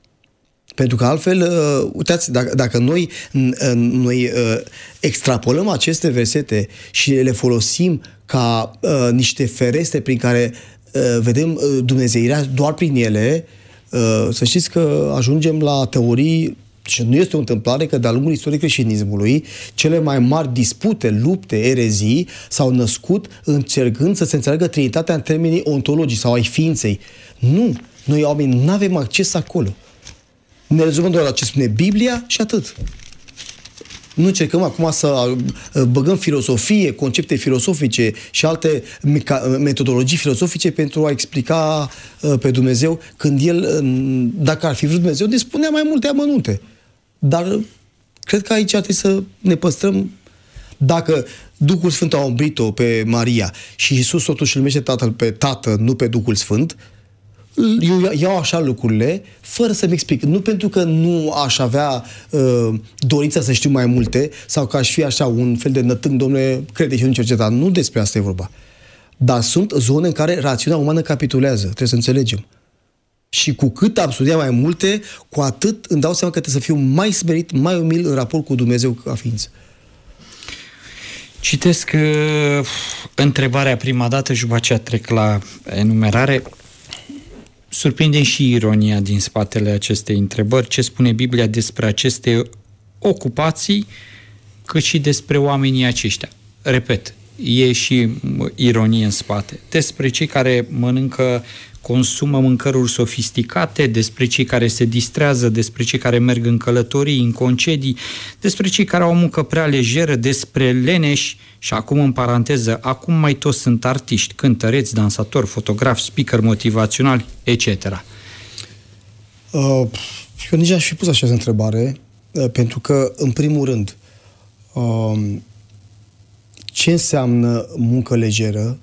Pentru că altfel, uh, uitați, dacă, dacă noi, uh, noi uh, extrapolăm aceste versete și le folosim ca uh, niște fereste prin care uh, vedem uh, Dumnezeirea doar prin ele, uh, să știți că ajungem la teorii, și nu este o întâmplare că de-a lungul istoriei creștinismului, cele mai mari dispute, lupte, erezii s-au născut încercând să se înțeleagă Trinitatea în termenii ontologici sau ai ființei. Nu! Noi, oameni, nu avem acces acolo. Ne rezumăm doar la ce spune Biblia și atât. Nu încercăm acum să băgăm filosofie, concepte filosofice și alte metodologii filosofice pentru a explica pe Dumnezeu, când El, dacă ar fi vrut Dumnezeu, ne spunea mai multe amănunte. Dar cred că aici trebuie să ne păstrăm. Dacă Duhul Sfânt a umbrit-o pe Maria și Iisus totuși îl numește Tatăl pe Tată, nu pe Duhul Sfânt, eu iau așa lucrurile, fără să-mi explic. Nu pentru că nu aș avea uh, dorința să știu mai multe, sau că aș fi așa un fel de nătâng, domnule, crede și nu cerceta. Nu despre asta e vorba. Dar sunt zone în care rațiunea umană capitulează. Trebuie să înțelegem. Și cu cât am studiat mai multe, cu atât îmi dau seama că trebuie să fiu mai smerit, mai umil în raport cu Dumnezeu ca ființă. Citesc uh, întrebarea prima dată și după aceea trec la enumerare. Surprinde și ironia din spatele acestei întrebări. Ce spune Biblia despre aceste ocupații, cât și despre oamenii aceștia? Repet, e și ironie în spate. Despre cei care mănâncă, consumă mâncăruri sofisticate, despre cei care se distrează, despre cei care merg în călătorii, în concedii, despre cei care au o muncă prea lejeră, despre leneși și acum în paranteză, acum mai toți sunt artiști, cântăreți, dansatori, fotografi, speaker motivaționali, et cetera. Uh, eu nici aș fi pus așa întrebare, uh, pentru că, în primul rând, uh, ce înseamnă muncă legeră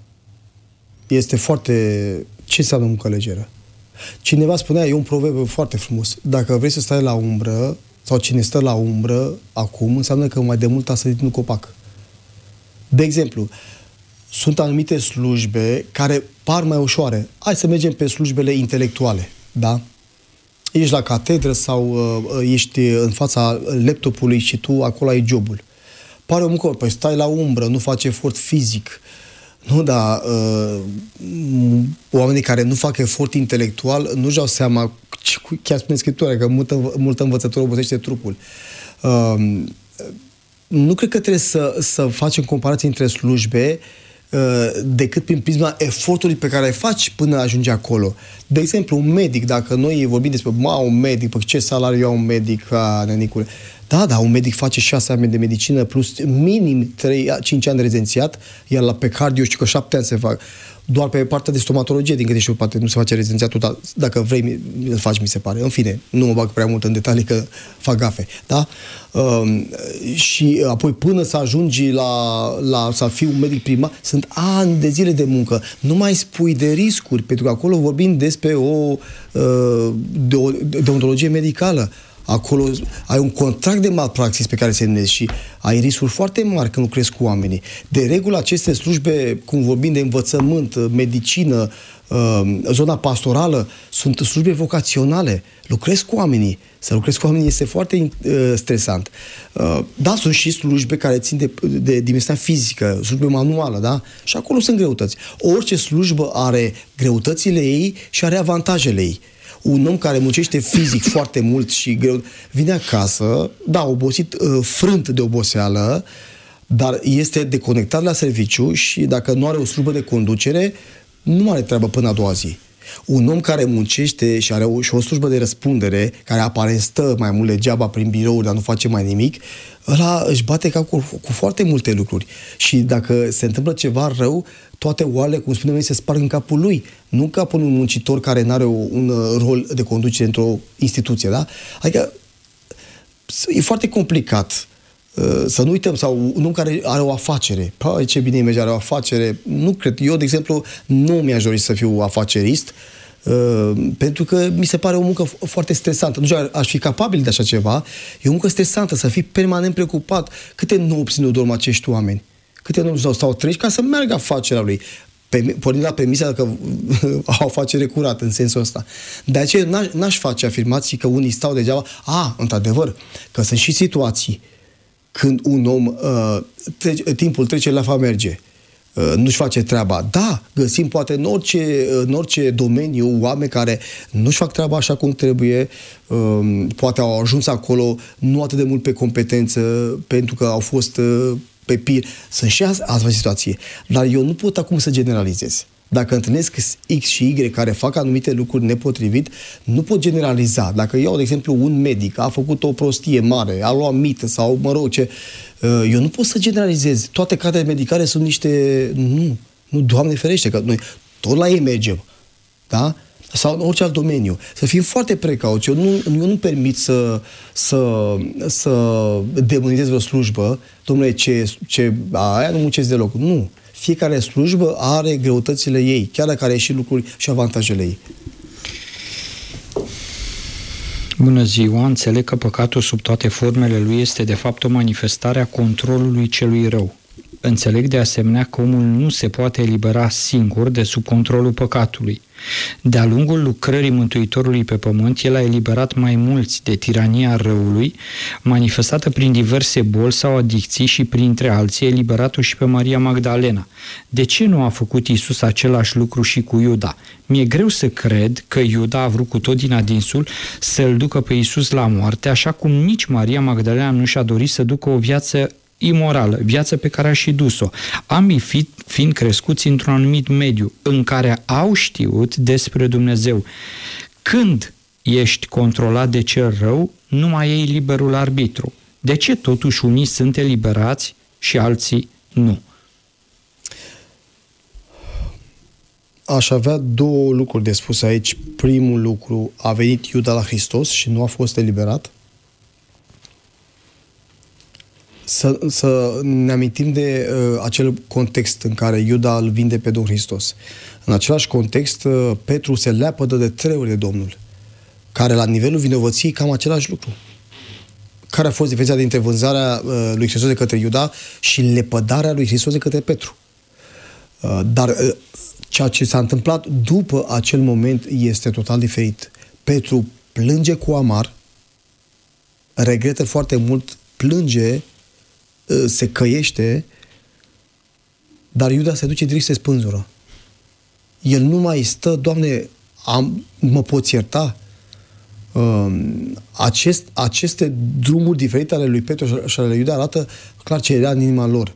este foarte... Ce înseamnă muncă legeră? Cineva spunea, e un proverb foarte frumos, dacă vrei să stai la umbră, sau cine stă la umbră acum, înseamnă că mai de mult a sărit un copac. De exemplu, sunt anumite slujbe care par mai ușoare. Hai să mergem pe slujbele intelectuale, da? Ești la catedră sau uh, ești în fața laptopului și tu acolo ai jobul. Pare o muncă, păi stai la umbră, nu faci efort fizic. Nu, dar uh, oamenii care nu fac efort intelectual nu-și dau seama, chiar spune Scriptura, că multă, multă învățătură obosește trupul. Uh, nu cred că trebuie să, să facem comparații între slujbe uh, decât prin prisma efortului pe care îl faci până ajungi acolo. De exemplu, un medic, dacă noi vorbim despre ma, un medic, pe ce salariu ia un medic, a, nenicule. Da, da, un medic face șase ani de medicină plus minim trei cinci ani de rezidențiat, iar la pe cardio știu că șapte ani se fac. Doar pe partea de stomatologie, din câte știu, poate nu se face rezidențiatul, dar dacă vrei, îl faci, mi se pare. În fine, nu mă bag prea mult în detalii, că fac gafe. Da? Uh, și apoi până să ajungi la, la să fii un medic primar, sunt ani de zile de muncă. Nu mai spui de riscuri, pentru că acolo vorbim despre o, uh, de o deontologie medicală. Acolo ai un contract de malpraxis pe care se semnezi și ai riscuri foarte mari când lucrezi cu oamenii. De regulă, aceste slujbe, cum vorbim de învățământ, medicină, zona pastorală, sunt slujbe vocaționale. Lucrezi cu oamenii. Să lucrezi cu oamenii este foarte stresant. Da, sunt și slujbe care țin de, de dimensiunea fizică, slujbe manuală, da? Și acolo sunt greutăți. Orice slujbă are greutățile ei și are avantajele ei. Un om care muncește fizic foarte mult și greu, vine acasă, da, obosit, frânt de oboseală, dar este deconectat la serviciu și dacă nu are o slujbă de conducere, nu are treabă până a doua zi. Un om care muncește și are o, și o slujbă de răspundere, care aparent stă mai mult degeaba prin birouri, dar nu face mai nimic, ăla își bate cap cu, cu foarte multe lucruri. Și dacă se întâmplă ceva rău, toate oalele, cum spunem noi, se sparg în capul lui. Nu în capul unui muncitor care nu are un rol de conducere într-o instituție, da? Adică e foarte complicat. Să nu uităm, sau un om care are o afacere. Păi, ce bine merge, are o afacere. Nu cred. Eu, de exemplu, nu mi-aș dori să fiu afacerist, uh, pentru că mi se pare o muncă foarte stresantă. Nu știu, aș fi capabil de așa ceva. E o muncă stresantă, să fii permanent preocupat. Câte nopți nu dorm acești oameni? Câte nopți nu stau treci ca să meargă afacerea lui? Pornind la premisa că au afacere curată în sensul ăsta. De aceea n-aș, n-aș face afirmații că unii stau degeaba. A, într-adevăr, că sunt și situații când un om, uh, trece, timpul trece, la fa merge, uh, nu-și face treaba. Da, găsim poate în orice, în orice domeniu oameni care nu-și fac treaba așa cum trebuie, uh, poate au ajuns acolo nu atât de mult pe competență, pentru că au fost uh, pe pir. Sunt și astfel situații. Dar eu nu pot acum să generalizez. Dacă întâlnesc X și Y care fac anumite lucruri nepotrivit, nu pot generaliza. Dacă iau, de exemplu, un medic a făcut o prostie mare, a luat mită sau, mă rog, ce... Eu nu pot să generalizez. Toate cartele medicale sunt niște... Nu, nu, Doamne ferește, că noi tot la ei mergem. Da? Sau în orice alt domeniu. Să fim foarte precauți. Eu nu, eu nu permit să, să, să demonizez vreo slujbă. Dom'le, ce, ce, aia nu muncesc deloc. Nu. Fiecare slujbă are greutățile ei, chiar dacă are și lucruri și avantajele ei. Bună ziua! Înțeleg că păcatul sub toate formele lui este de fapt o manifestare a controlului celui rău. Înțeleg de asemenea că omul nu se poate elibera singur de sub controlul păcatului. De-a lungul lucrării Mântuitorului pe pământ, el a eliberat mai mulți de tirania răului, manifestată prin diverse boli sau adicții și printre alții eliberat-o și pe Maria Magdalena. De ce nu a făcut Iisus același lucru și cu Iuda? Mi-e greu să cred că Iuda a vrut cu tot din adinsul să-l ducă pe Iisus la moarte, așa cum nici Maria Magdalena nu și-a dorit să ducă o viață imorală, viață pe care a și dus-o, ambii fi, fiind crescuți într-un anumit mediu în care au știut despre Dumnezeu. Când ești controlat de cel rău, nu mai ai liberul arbitru. De ce totuși unii sunt eliberați și alții nu? Aș avea două lucruri de spus aici. Primul lucru, a venit Iuda la Hristos și nu a fost eliberat. Să, să ne amintim de uh, acel context în care Iuda îl vinde pe Domnul Hristos. În același context, uh, Petru se leapădă de trei ori de Domnul, care la nivelul vinovăției cam același lucru. Care a fost diferența dintre vânzarea uh, lui Hristos de către Iuda și lepădarea lui Hristos de către Petru? Uh, dar uh, ceea ce s-a întâmplat după acel moment este total diferit. Petru plânge cu amar, regretă foarte mult, plânge, se căiește, dar Iuda se duce direct să se spânzură. El nu mai stă, Doamne, am, mă poți ierta? Acest, aceste drumuri diferite ale lui Petru și ale lui Iuda arată clar ce era în inima lor.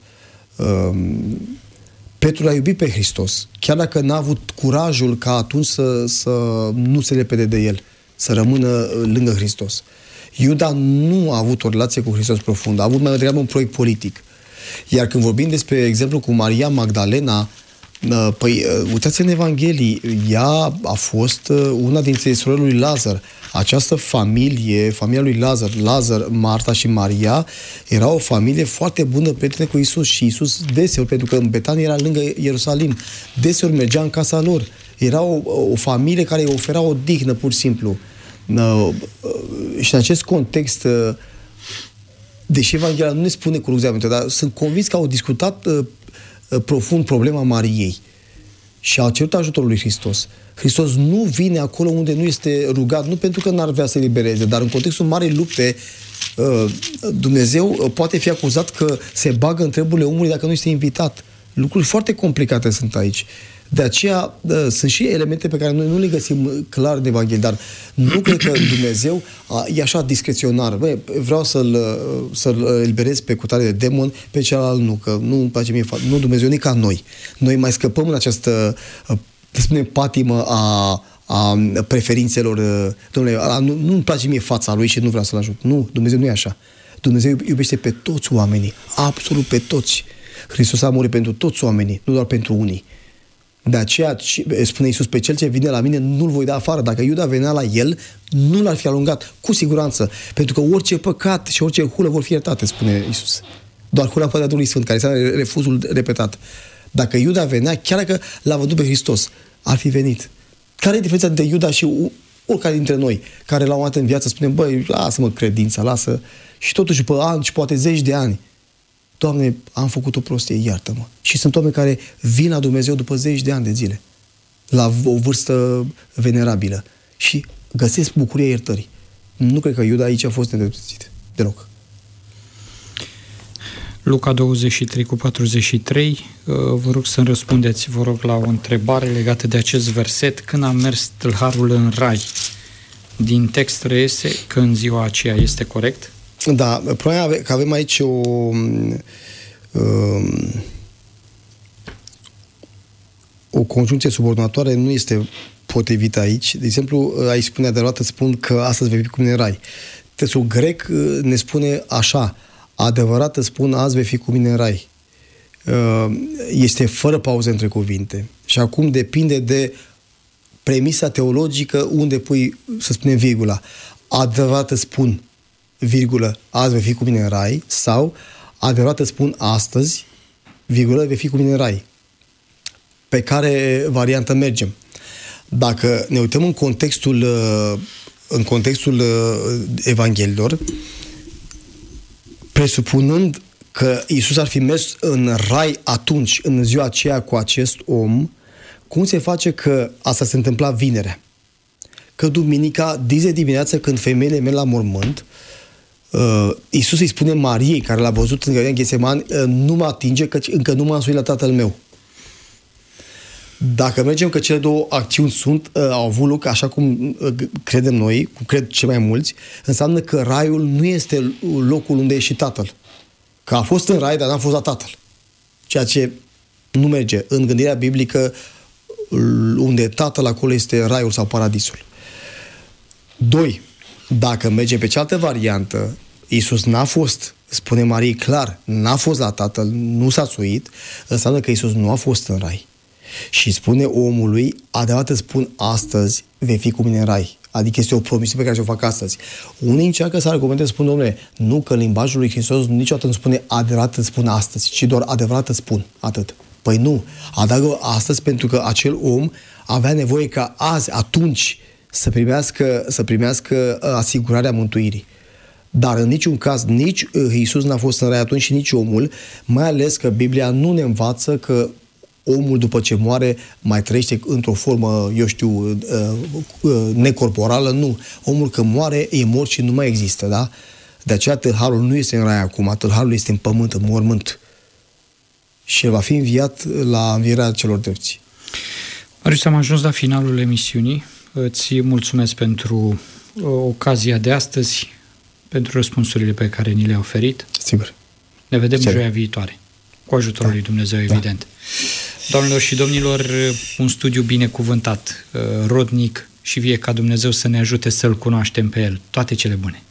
Petru l-a iubit pe Hristos, chiar dacă n-a avut curajul ca atunci să, să nu se lepede de el, să rămână lângă Hristos. Iuda nu a avut o relație cu Hristos profundă, a avut mai degrabă un proiect politic. Iar când vorbim despre exemplu cu Maria Magdalena, păi uitați în Evanghelii, ea a fost una dintre surorile lui Lazar. Această familie, familia lui Lazar, Lazar, Marta și Maria, era o familie foarte bună, prietene cu Iisus. Și Iisus deseori, pentru că în Betania era lângă Ierusalim, deseori mergea în casa lor. Era o, o familie care îi ofera o dihnă, pur și simplu. Și în acest context, deși Evanghelia nu ne spune cu rugăciune, dar sunt convins că au discutat profund problema Mariei și au cerut ajutorul lui Hristos. Hristos nu vine acolo unde nu este rugat, nu pentru că n-ar vrea să elibereze, dar în contextul marei lupte, Dumnezeu poate fi acuzat că se bagă în treburile omului dacă nu este invitat. Lucruri foarte complicate sunt aici. De aceea da, sunt și elemente pe care noi nu le găsim clar în Evanghelie, dar nu cred că Dumnezeu a, e așa discreționar. Bă, vreau să-l, să-l eliberez pe cutare de demon, pe celălalt nu, că nu îmi place mie. Nu, Dumnezeu, nici ca noi. Noi mai scăpăm în această, să spunem, patimă a, a preferințelor. Dom'le, nu, nu-mi place mie fața lui și nu vreau să-l ajut. Nu, Dumnezeu nu e așa. Dumnezeu iubește pe toți oamenii, absolut pe toți. Hristos a murit pentru toți oamenii, nu doar pentru unii. De aceea spune Iisus, pe cel ce vine la mine nu-l voi da afară. Dacă Iuda venea la el, nu l-ar fi alungat, cu siguranță. Pentru că orice păcat și orice hulă vor fi iertate, spune Iisus. Doar hula părea Duhului Sfânt, care înseamnă refuzul repetat. Dacă Iuda venea, chiar dacă l-a văzut pe Hristos, ar fi venit. Care e diferența dintre Iuda și oricare dintre noi, care la un moment în viață spunem, băi, lasă-mă credința, lasă... Și totuși, după ani și poate zeci de ani, Doamne, am făcut o prostie, iartă-mă. Și sunt oameni care vin la Dumnezeu după zeci de ani de zile, la o vârstă venerabilă, și găsesc bucuria iertării. Nu cred că Iuda aici a fost nedreptățit, deloc. Luca douăzeci și trei cu patruzeci și trei, vă rog să-mi răspundeți, vă rog, la o întrebare legată de acest verset. Când a mers tâlharul în rai? Din text reiese că în ziua aceea, este corect? Da, problema că avem aici o um, o conjuncție subordonatoare nu este potrivită aici. De exemplu, aici spune adevărat, spun că astăzi vei fi cu mine în rai. Textul grec ne spune așa, adevărat îți spun, azi vei fi cu mine în rai. Este fără pauză între cuvinte. Și acum depinde de premisa teologică unde pui, să spunem, virgula. Adevărat îți spun, virgulă, azi vei fi cu mine în rai, sau adevărat îți spun astăzi, virgulă, vei fi cu mine în rai. Pe care variantă mergem? Dacă ne uităm în contextul uh, în contextul Evangheliilor, presupunând că Iisus ar fi mers în rai atunci, în ziua aceea cu acest om, cum se face că asta se întâmpla vinerea? Că duminica, zi de dimineață, când femeile merg la mormânt, uh, Iisus îi spune Mariei, care l-a văzut în Ghesemani, uh, nu mă atinge, că încă nu m-am însuit la Tatăl meu. Dacă mergem că cele două acțiuni sunt, uh, au avut loc așa cum uh, credem noi, cum cred cei mai mulți, înseamnă că raiul nu este locul unde e și Tatăl. Că a fost în rai, dar n-a fost la Tatăl. Ceea ce nu merge. În gândirea biblică, unde e Tatăl, acolo este raiul sau paradisul. Doi, dacă mergem pe cealaltă variantă, Iisus n-a fost, spune Marie clar, n-a fost la Tatăl, nu s-a suit, înseamnă că Iisus nu a fost în rai. Și spune omului, adevărat îți spun astăzi, vei fi cu mine în rai. Adică este o promisiune pe care o fac astăzi. Unii încearcă să argumente, spun, domnule, nu, că în limbajul lui Hristos niciodată nu spune adevărat îți spun astăzi, ci doar adevărat îți spun, atât. Păi nu, adaugă astăzi pentru că acel om avea nevoie ca azi, atunci, să primească, să primească asigurarea mântuirii. Dar în niciun caz, nici Iisus n-a fost în rai atunci și nici omul, mai ales că Biblia nu ne învață că omul după ce moare mai trăiește într-o formă, eu știu, necorporală, nu. Omul când moare e mort și nu mai există, da? De aceea tâlharul nu este în rai acum, tâlharul este în pământ, în mormânt. Și el va fi înviat la învierea celor drepți. Marius, am ajuns la finalul emisiunii. Îți mulțumesc pentru ocazia de astăzi, pentru răspunsurile pe care ni le-ai oferit. Sigur. Ne vedem Sigur. joia viitoare. Cu ajutorul da. lui Dumnezeu, evident. Da. Doamnelor și domnilor, un studiu binecuvântat, rodnic și vie ca Dumnezeu să ne ajute să-L cunoaștem pe El. Toate cele bune!